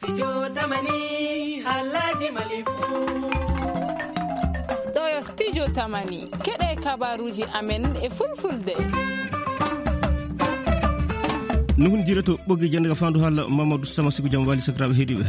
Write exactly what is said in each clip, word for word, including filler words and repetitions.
studio tamani halaji malifu to yo studio tamani kede kabaruji amen e fulfulde nuhun jirato boggi jande fandu halla Mamadou Sama Sigu jam wali sakrabe hedibe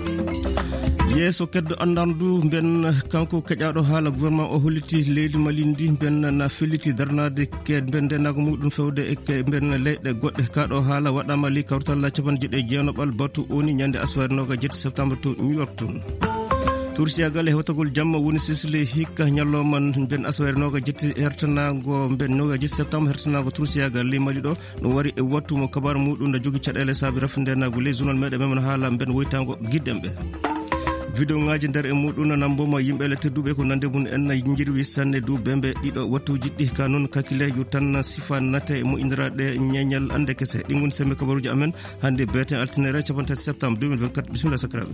yeso keddo andandu ben kanko kajado hala gouvernement o holliti leydi malindi ben na feliti darnade ke ben denago mudum fewde e ke ben leede godde kado hala wadama li kawtalla capan jide jeenobal batu oni nyande aswarnoga jetti septembre to New York ton Tursiya gale hotagol jamma woni sisle hikka nyalloman ben aswarnoga jetti hertanago ben noga jetti septembre hertanago Tursiya gale mali do no wari e wattu mo kabar mudum da jogi cadele sabi rafndenago les journal mede memon hala ben woytango giddembe video ngaji der e muduna namboma yimbe le teddube ko nande mun en jirwi sanne du bembe dido wattu jiddi kanon kakile yu tan sifa nate mo indirade nyanyal ande kese dingun sembe kabaruji amen hande beten altinere capantat septembre deux mille vingt-quatre bismillah sakrabe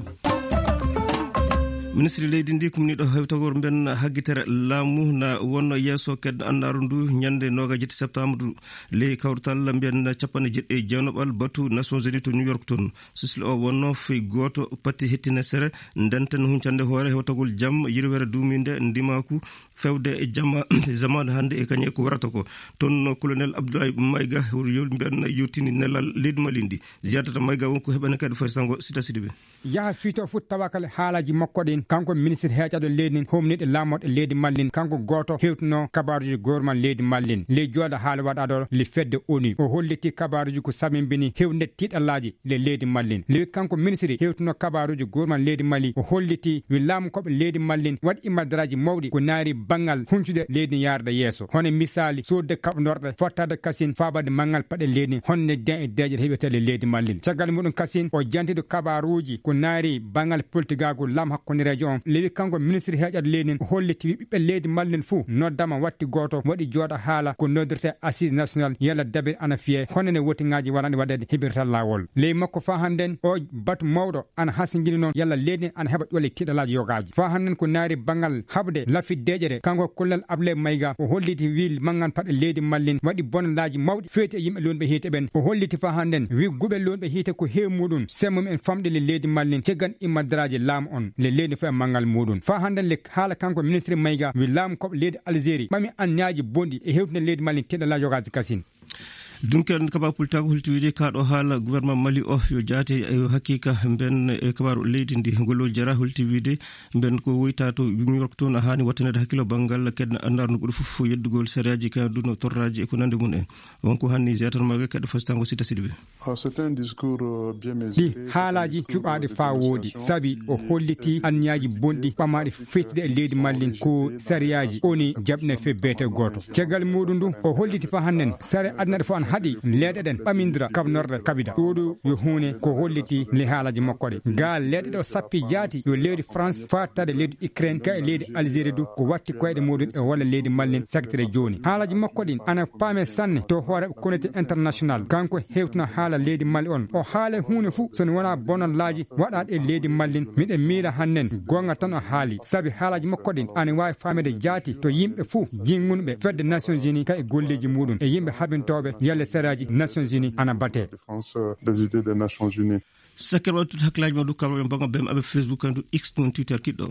Ministre leydi ndi kumni do hewtagor ben haggitere laamu na wonno yeso ked andaru ndu nyande noga jetti septembre le kawtal ben capane jidde jenobal batu Nations Unies to New York ton sislo o wonno fi goto patti hettine sere ndenten huncande hoore hewtagol jam yirwere duminde ndimaku fewde e jamma zaman hande e kanye ko warata ko ton colonel Abdoulaye Mayga yol ben yutini nelal leydi malindi ziyadata Mayga wonko hebane kadi farsango sita sidibe ya fito fut tawakal haalaji makko din kanko ministre heejado leydi homnide lamode leydi mallin kanko goto hewtno kabaruji gorman leydi mallin le joda haala wadado le fedde oni o holliti kabaruji ko samimbini hewde tidalaji le leydi mallin le kanko ministre hewtno kabaruji gorman leydi mali o holliti wi lam ko leydi mallin wadi imadaraji mawdi ko naari bangal huncude leydi yarda yeso hono misali sodde kabnorde fottade kasin fabade mangal pade leydi honne den e deje hebetele leydi mallin tagal mudun kasin o jantido kabaruji ko naari bangal politigago lam hakkunde region lewi kanko ministre heejado leydi holliti bibbe leydi mallin fu noddama watti goto wadi joda haala ko noddirte assise national yalla dabe ana fiye honne woti ngaji warande wadede hebirtal lawol ley makko fa handen o batu mawdo ana hasingini non yalla leydi ana heba dole tidalaji yogaji fa handen ko naari bangal habde lafi dejere kanko kullal able mayga o holliti wil mangan pade leydi mallin wadi bonlaaji mawdi feete yimbe lonbe hite ben o holliti fa handen wi gube lonbe hite ko heemudun semmum en famde le leydi mallin cegan imadraji lam on le leydi fa mangal mudun fa handen le hala kanko ministre mayga wi lam ko leydi Algérie mami annaaji bondi e hewtne leydi mallin tidala yogaji kasin dunkel kaba pultago hultiwide kaado hala gouvernement Mali o yo jate e hakika ben e kabaru leydi ndi golol jara hultiwide ben ko woyta to New York to na hani watanede hakilo bangal kedna andarno gudu fufu yeddugol seriaji ka duno torraji e ko nande mun en wonko hanni zetan maga kadi fastango sita sidbe c'est un discours bien mesuré halaji cubaade fa wodi sabi o holliti annyaji bondi pamade fetde leydi mallin ko seriaji oni jabne fe bete goto cegal mudundu o holliti fa hannen sare adnade fo hadi leede den pamindra kabnorde kabida odo yo hune ko holliti le haalaji makkode gal leede do sappi jaati yo leedi France faatade leedi Ukraine ka leedi Algérie du ko watti koyde modun e wala leedi mallin secteur joni haalaji makkodin ana pame sanne to hoore communauté international kanko hewtna haala leedi mali on o haale hune fu son wona bonon laaji wadade e leedi mallin mide miira hannen gonga tan o haali sabi haalaji makkodin ana wawi famede jaati to yimbe fu jingunbe fedde Nations Unies ka e golleji mudun e yimbe habintobe le seraji Nations Unies ana batte défense des idées des Nations Unies sakirwa tut haklaji ma du karo bango bem abe Facebook and X ton Twitter kiddo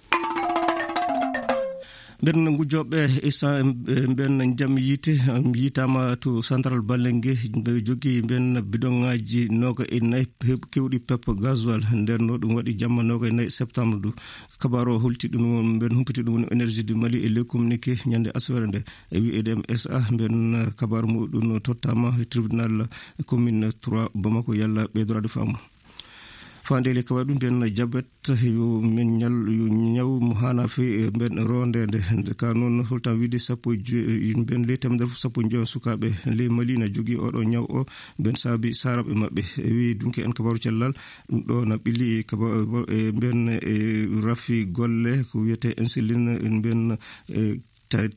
ben ngujobe isa ben jam yite yitama to central balenge be jogi ben bidongaji noga e nay kewdi pep gasoil nder no dum wadi jamma noga e septembre du kabaro holti dum ben humpiti dum énergie du Mali et le communiqué nyande aswerende e wi E D M S A ben kabar mu dum totama tribunal commune trois Bamako yalla be droit de femme fandele ka wadum ben jabet yu men nyal yu nyaw mu hana fi ben ronde de kanon hulta widi sapo ben letam def sapo njon sukabe le Malina jogi odo nyaw o ben sabi sarabe mabbe wi dunke en kabaru cellal dum do na bili ka ben rafi golle ko wiete insuline ben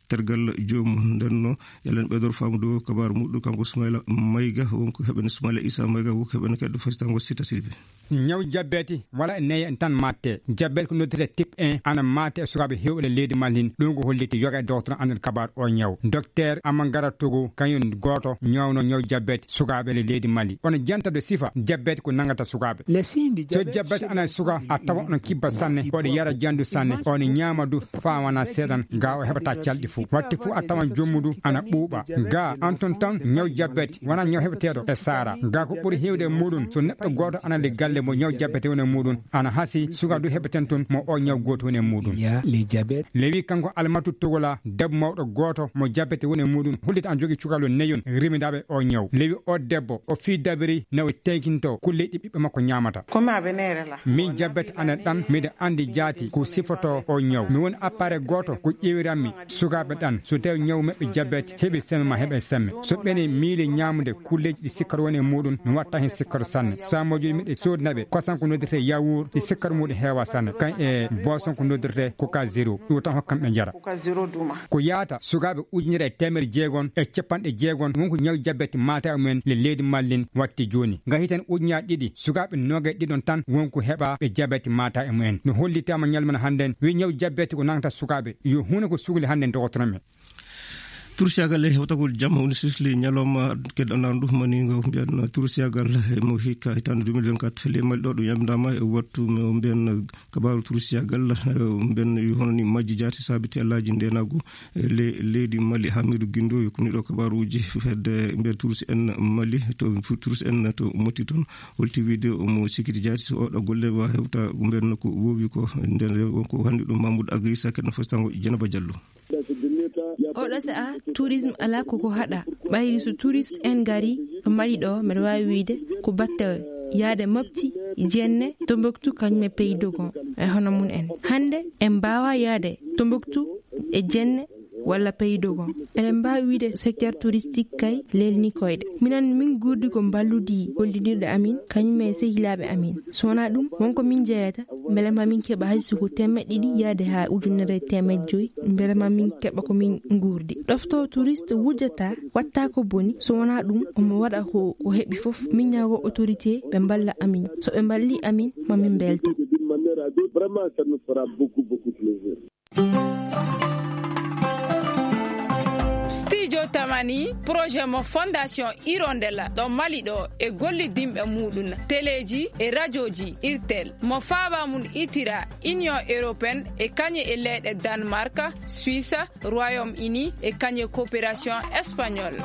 tergal jomum ndenno yalen ɓeydor famudo kabaru muɗum kanko Soumaila Mayga wonko heɓen Soumaila Issa Mayga wonko heɓen keddo fasitango sita silbe ñaw jabbeti wala neye en tan matte jabbel ko noddete type un ana matte sukaɓe hewɓe leydi Malin ɗum ko holliti yoga docteur andal kabar o ñaw docteur Amangara Togo kañum goto ñawno ñaw jabbeti sukaɓe le leydi Mali on jantade sifa jabbeti ko nangata sukaɓe so jabbeti ana suka a tawa on kibba sanne oɗo yara jandu sanne on ñama du fa wana seeɗan ga o heɓata calɗi fou watti fou a tawan jommudu ana ɓuuɓa ga anton tan ñaw jabbeti wona ñaw heɓeteɗo e sara ga ko ɓuuri hewde e muɗum so neɗɗo goto ana le galle mo ñaw jabbete woni muɗum ana hasi suka du heɓeten ton mo o ñaw goto woni muɗum lewi kanko Almatu Togola debbo mawɗo goto mo jabbete woni muɗum hullita an jogui cukalol neyon rimidaɓe o ñaw lewi o debbo o fi dabiri nawi tekinto kulle ɗi ɓiɓɓe makko ñamata min jabbete ana ɗan miɗa andi jaati ko sifoto o ñaw mi woni appareil goto ko ƴewiranmi sukaɓe ɗan so tawi ñaw maɓɓe jabbete heeɓi semme ma heeɓe semme so ɓeni miili ñamude kulleji ɗi sikkata woni muɗum mi watta hen sikkata sanne samojoji miɗe sodnaɓe kosan ko noddirte yawour ɗi sikkata muɗum heewa sanne kan e boisson ko noddirte coca zéro ɗum tan hokkam ɓe jara ko yaata sukaɓe ujunere e temere jeegon e capanɗe jeegon wonko ñaw jabbete mata mumen le leydi Malin watti joni gahiten ujuñaji ɗiɗi sukaɓe noga ɗiɗon tan wonko heɓa ɓe jabbete mata e mumen no hollitama ñalmana hannden wi ñaw jabbete ko nangata sukaɓe yo hunde ko sugli hannden dogotonomen tursiagal e hewtagol jamma woni sisli ñalawma keɗɗanɗan ɗum manigo mbiyan tursiagal mo hikka hitande deux mille vingt-quatre le mali ɗo ɗo yamdama e wattu mo mbiyan kabaru tursiagal mbiyan hono ni majji jaati sabiti allaji ndenagu le leydi Mali Hamidou Guindo yokoni ɗo kabaruji fedde mbiyan tursi en Mali to tursi en to moti toon holti wiide omo sikiti jaati so oɗo golle wa hewta mbiyan ko wowi ko nden wonko handi ɗum Mamoudou Agrissa keɗno fasitango Dieynaba Diallo oɗo sa'a tourisme ala koko haɗa ɓayri so touriste en gari ɗo mari ɗo mbeɗa wawi wiide ko batte yaade mofti jenne Tombouctou kañum e pays dogon e hono mun en hande en mbawa yaade Tombouctou e jenne walla pays dogon eɗen mbawi wiide secteur touristique kay lelni koyɗe minan min gurdi ko mballudi gollidinɗo amin kañum e sehilaɓe amin so wona ɗum wonko min jeeyata beele ma min keeɓa hay soko temedde ɗiɗi yaade ha ujunere temedde joyyi beele ma min keeɓa komin gurdi ɗofto touriste wujjata watta ko boni so wona ɗum omo waɗa ko o heeɓi foof min ñago autorité ɓe mballa amin so ɓe mballi amin mamin belto studio tamani projet mo fondation Hirondella ɗo Mali ɗo e gollidimɓe muɗum téléji e radioji irtel mo faaba mum itira union européenne e kañe e leyɗe Danemark Suisse Royaume-Uni e kañe coopération espagnole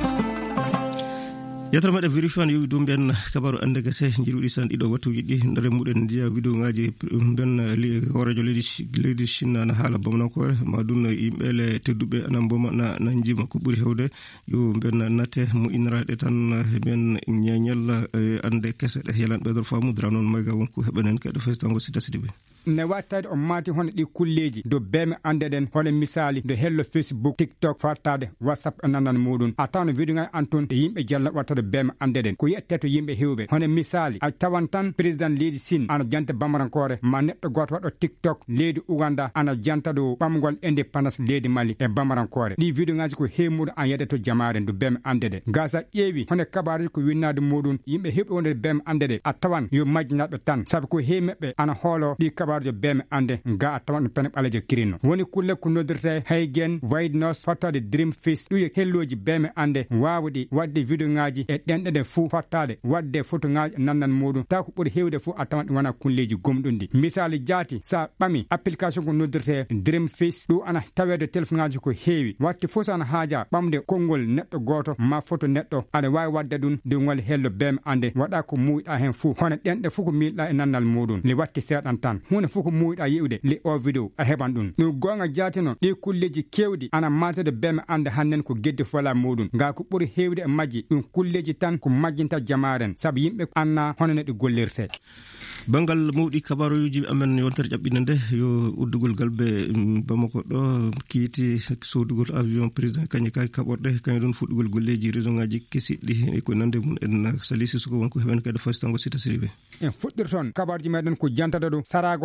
yatra maɗa vérifié an yowi dow mbiyan kabaru ande gese jiruɗi san ɗiɗo wattuji ɗi ndare muɗen ndiya vidéo ngaji mbiyan horejo leydi leydi Chine ana haala bamnankore ma ɗum yimɓele tedduɓe ana mboma na na jima ko ɓuuri hewde yo mbiyan natte mo inniraɗe tan mbiyan ñeñal ande kese ɗe yalan ɓeydor famu dara noon mayga wonko heɓanen keɗo fesitango sita sidi ɓe ne wattade on mati hono ɗi kulleji do beme andeden hono misali do hello Facebook TikTok fartade WhatsApp nanan muɗum a tawno vidéo ngal antun de yimɓe jalla wattade beme andeden ko yette to yimɓe hewɓe hono misali a tawan tan président leydi Chine ana janta bambarankore ma neɗɗo goto waɗo TikTok leydi Uganda ana janta do ɓamgol indépendance leydi Mali e bambarankore ɗi vidéo ngaji ko hewmuɗo an yede to jamaren do beme andede gasa ƴeewi hono kabaruji ko winnade muɗum yimɓe hewɓe wonde beme andede a tawan yo majjinaɓe tan saabu ko heemeɓe ana hoolo ɗi kabaruji beme ande nga a tawan pene ɓalejo kirino woni kulle ko noddirte haygen waynos fattade dream fist ɗuye helloji beme ande wawɗi wadde vidéo ngaji e ɗenɗede fuu fattade wadde photo ngaji nannan muɗum taw ko ɓuuri hewde fuu a tawan ɗi wona kulleji gomɗundi misali jaati sa ɓami application ko noddirte dream fist ɗum ana tawede téléphone ngaji ko heewi watti fo sana haaja ɓamde konngol neɗɗo goto ma photo neɗɗo aɗa wawi wadde ɗum ɗi ngol hello beme ande waɗa ko muyɗa hen fuu hono ɗenɗe fuu ko milɗa e nannal muɗum li watti seeɗan tan hunde fuu ko muyɗa yiwde li o vidéo a heɓan ɗum ɗum gonga jaati noon ɗi kulleji kewɗi ana matede beme ande hannen ko gedde fola muɗum nga ko ɓuuri hewde e majji ɗum kulleji tan ko majjinta jamaren saabu yimɓe anna hono ne ɗi gollirte bangal mawɗi kabaruji amen yontere ƴaɓɓinde nde yo uddugol galbe Bamako ɗo kiiti sodugol avion président kañe kay kaɓorɗe kañe ɗon fuɗɗugol golleji région ngaji kesiɗɗi e ko nande mum en salisi suko wonko heɓen kadi fasitango sita siriɓe en fuɗɗir toon kabaruji meɗen ko jantata ɗo sarago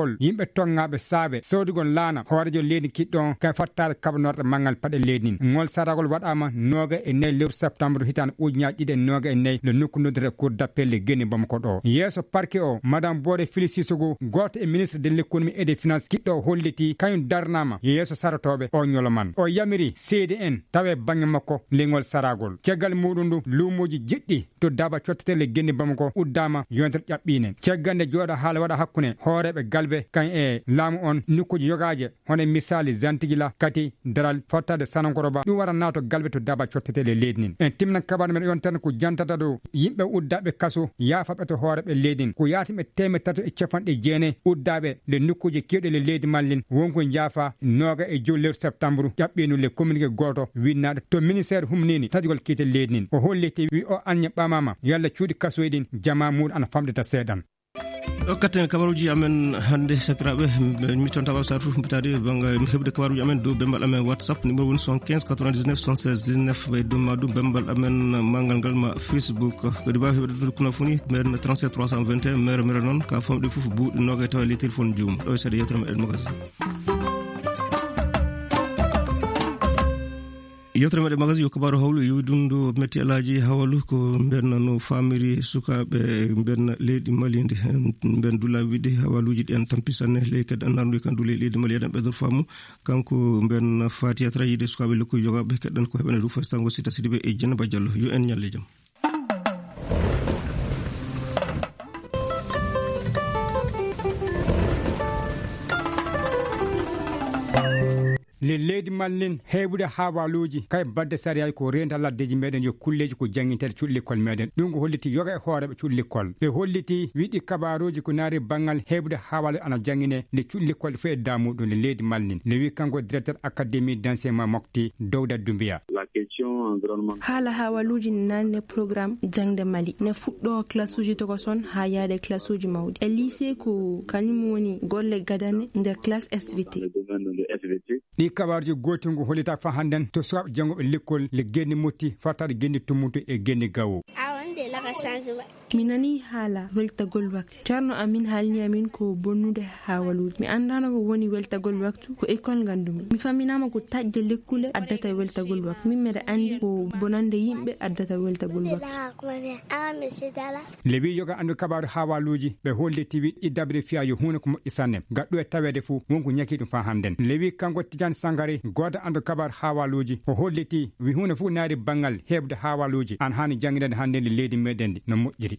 saragol yimɓe tongaɓe saabe sodugol laana hoorejo leydi kiɗɗon kay fattade kabanorɗe mangal paɗe leydi nin ngol saragol waɗama noga e nayyi lewru septembre hitande ujunaji ɗiɗi e noga e nayyi le nokku noddete cour d'appel le gueni bamako ɗo yeeso parquet o madame Bodé Félix Sissoko goto e ministre de l'économie et des finances kiɗɗo holliti kañum darnama yeeso saratoɓe o ñoloman o yamiri seedi en tawe bange makko lengol saragol caggal muɗum ndu luumoji jiɗɗi to daba cottete le gueni bamako uddama yontere ƴaɓɓine caggande jooɗa haala waɗa hakkude hooreɓe galbe kañ e laamu on nokkuji yogaje hono misali zantigila kati daral fottade sanankoroba ɗum wara nato galbe to daba cottete le leydi nin en timnan kabaru men yontere ko jantata ɗo yimɓe uddaɓe kaso yaafaɓe to hooreɓe leydi nin ko yaatiɓe teme tato e capanɗe jeenayi uddaɓe le nokkuji kewɗe le leydi mallin wonko jaafa noga e joyi lewru septembre ƴaɓɓinu le communiqué goto winnaɗo to ministére humnini tadigol kiite leydi nin o holliti wi o anñe ɓamama yalla cuuɗi kasoye ɗin jama muɗum ana famɗita seeɗan ɗo katten kabaruji amen hande sakiraɓe mi toon tawa sa fof mbitade banga heɓde kabaruji amen dow bembal amen whatsapp numéro woni soixante-quinze quatre-vingt-dix-neuf soixante-seize dix-neuf ɓe dow ma dow bembal amen mangal ngal ma facebook kadi mbawi heɓde tude kuna foni maire trente-sept trois cent vingt et un maire maire noon ka famɗi foof buuɗi noga tawa les téléphone joomum ɗo e seeɗa yewtere meɗen magasin yewtere meɗen magasin yo kabaru hawlu yewdundu metti alaji hawalu ko mbenna no famiri sukaɓe mbenna leydi Mali ndi mben dula widde hawaluji ɗi en tampisanne ley kadi annardu kan dule leydi Mali eɗen ɓeydor faamu kanko mben fatiyatra yide sukaɓe lokkoy jogaɓe keɗen ko heɓene ɗum fastango sita sidiɓe e Dieynaba Diallo yo en ñalle jaam le leydi mallin heɓude hawaluji kay badde sariyaji ko renta laddeji meɗen yo kulleji ko jangguintede cuuɗi l'école meɗen ɗum ko holliti yoga e hooreɓe cuuɗi l'école ɓe holliti wiɗi kabaruji ko naari banggal heɓude hawalu ana jangguine nde cuuɗi l'école fo e damuɗum le leydi mallin le wi kanko directeur académie d'enseignement mofti Dawda Doumbia haala hawaluji ne nanne programme jangde Mali ne fuɗɗo classe uji tokoson ha yaade classe uji mawɗi e lycée ko kañum woni golle gadane nder classe S V T ɗi kabaruji gotingo hollita fa hannden to sukaɓe janngoɓe l'école le genni motti fattade genni tummuto e genni gawo mi nani haala weltagol waktu ceerno amin haalni amin ko bonnude hawaluji mi andano ko woni weltagol waktu ko école gandumi mi faminama ko tajje lekkule addata weltagol waktu min mbeɗa andi ko bonande yimɓe addata weltagol waktu le wi yoga andu kabaru hawaluji ɓe holliti wi ɗiddabde fiya yo hunde ko moƴƴi sanne gaɗɗo e tawede fou wonko ñaki ɗum fa hannden le wi kanko Tidiane Sangare goto andu kabaru hawaluji o holliti wi hunde fou naari banggal heɓde hawaluji an hani jangguinede hande le leydi meɗen ndi no moƴƴiri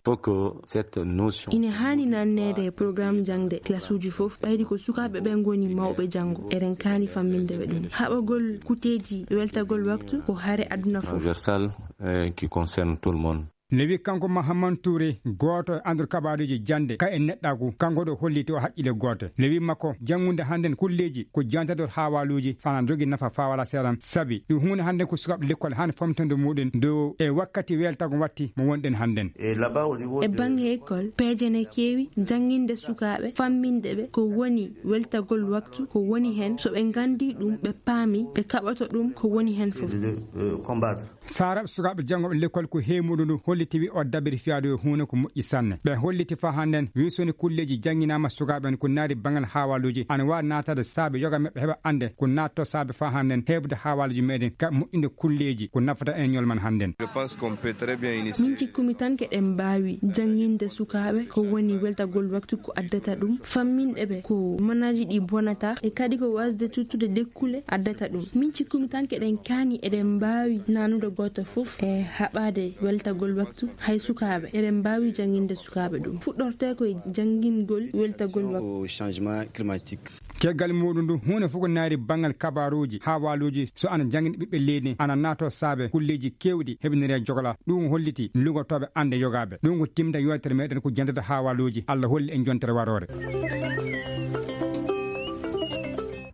ine hani nannede programme jangde classe uji fof ɓaydi ko sukaɓe ɓe goni mawɓe janggo eɗen kani famminde ɓe ɗum haɓagol kuteji weltagol waktu ko haare aduna fof qui concerne tout le monde. le wi kanko Mahamane Touré goto andur kabaruji jande ka e neɗɗagu kanko ɗo holliti o haqqille goto le wi makko jangude hannden kulleji ko jantador hawaluji fana jogui nafa fa wala seeɗan saabi ɗum hunde hannden ko sukaɓe l'école hande famtinde muɗum dow e wakkati weltago watti mo wonɗen hannden e banggue école peeje ne keewi jangguinde sukaɓe famminde ɓe ko woni weltagol waktu ko woni hen so ɓe gandi ɗum ɓe paami ɓe kaɓoto ɗum ko woni hen fof saraɓe sukaɓe jangoɓe l'école ko hemuɗo ndu holliti wi o dabiri fiyade yo hunde ko moƴƴi sanne ɓe holliti fa hannden wi soni kulleji jangguinama sukaɓen ko naari banggal hawaluji ana wawi natade saabe yoga mabɓe heeɓa ande ko natto saabe fa hannden heɓde hawaluji meɗen ka moƴƴinde kulleji ko nafata en ñolman hannden min cikkumi tan keɗen mbawi jangguinde sukaɓe ko woni weltagol waktu ko addata ɗum famminɗe ɓe ko manaji ɗi bonata e kadi ko wasde tuttude lekkule addata ɗum min cikkumi tan keɗen kani eɗen mbawi nanude goto foof e haɓade weltagol waktu hay sukaɓe eɗen mbawi jangguinde sukaɓe ɗum fuɗɗorte koye janguingol weltagol waktu changement climatique ceggal muɗum ndu hunde fof ko naari banggal kabaruji hawaluji so ana jangguini ɓiɓɓe leydi ana nato saabe kulleji kewɗi heɓinire jogla ɗum holliti lugotoɓe ande yogaɓe ɗum ko timta yewtere meɗen ko jantata hawaluji Allah holli en jontere warore.